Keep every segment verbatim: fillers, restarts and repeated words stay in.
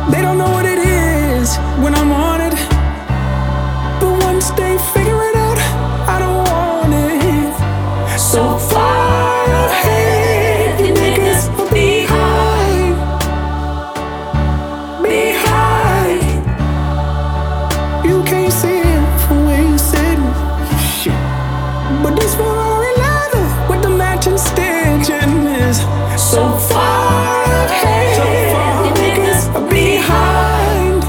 They don't know what it is when I'm on it, but once they figure it out, I don't want it. So far ahead, you niggas are behind, behind. You can't see it from where you sitting, shit. But this Ferrari leather with the matching stitching is so far ahead. So far you niggas are behind,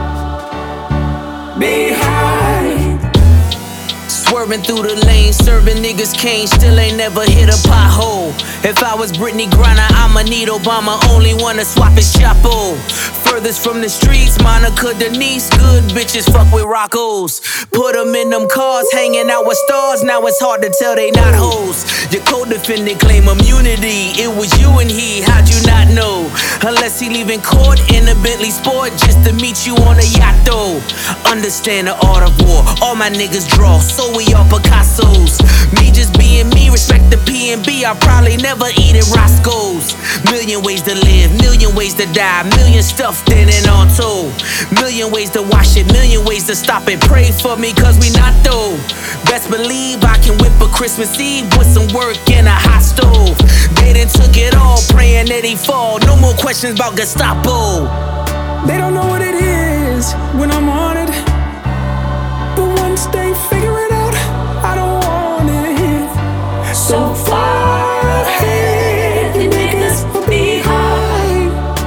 behind. Swerving through the lane, serving niggas cane, still ain't never hit a pothole. If I was Brittany Griner, I'ma need Obama, only wanna swap his chapeau. Furthest from the streets, Monica Denise, good bitches fuck with Roccos. Put them in them cars, hanging out with stars, now it's hard to tell they not hoes. Your co-defendant claim immunity, it was you and he, how'd you not know? Unless he leaving court in a Bentley Sport just to meet you on a yacht though. Understand the art of war, all my niggas draw, so we all Picassos. Me just being me, respect the P and B, I probably never eat at Roscoe's. Million ways to live, million ways to die, million stuffed in and on told. Million ways to wash it, million ways to stop it. Pray for me cause we not though. Best believe I can whip a Christmas Eve with some work in a hot stove. They done took it all, praying that he fall. No more questions about Gestapo. They don't know what it is when I'm on it, but once they figure it out, I don't want it. So far ahead, you niggas are behind,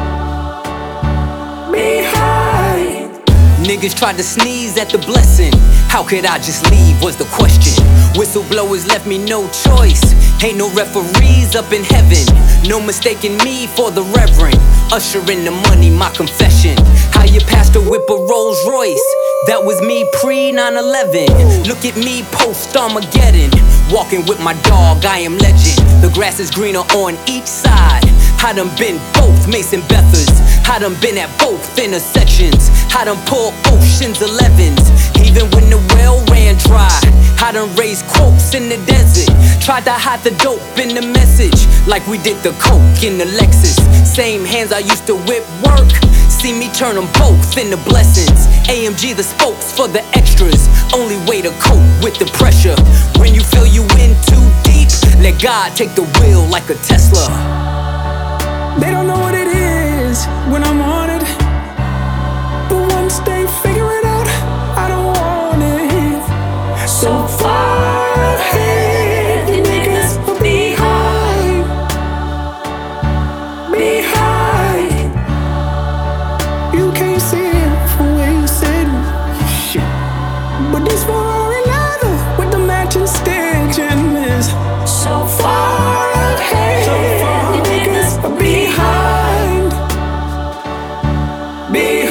behind. Niggas tried to sneeze at the blessing. How could I just leave was the question. Whistleblowers left me no choice. Ain't no referees up in heaven. No mistaking me for the reverend. Usher in the money, my confession. How your pastor whip a Rolls Royce. That was me pre nine eleven. Look at me post Armageddon. Walking with my dog, I am legend. The grass is greener on each side. I done been both Mason Bethers. I done been at both intersections. I done pulled Ocean's Elevens. Even when the well ran dry, I done raised quotes in the desert. Tried to hide the dope in the message, like we did the coke in the Lexus. Same hands I used to whip work, see me turn them both into blessings. A M G the spokes for the extras, only way to cope with the pressure. When you feel you in too deep, let God take the wheel like a Tesla. They don't know what it is when I'm on it, but once they figure it out, I don't want it. So far ahead, you niggas are behind, behind. You can't see it from where you sitting, shit. But this Ferrari leather with the matching stitching is so far ahead. So far you niggas are behind, behind.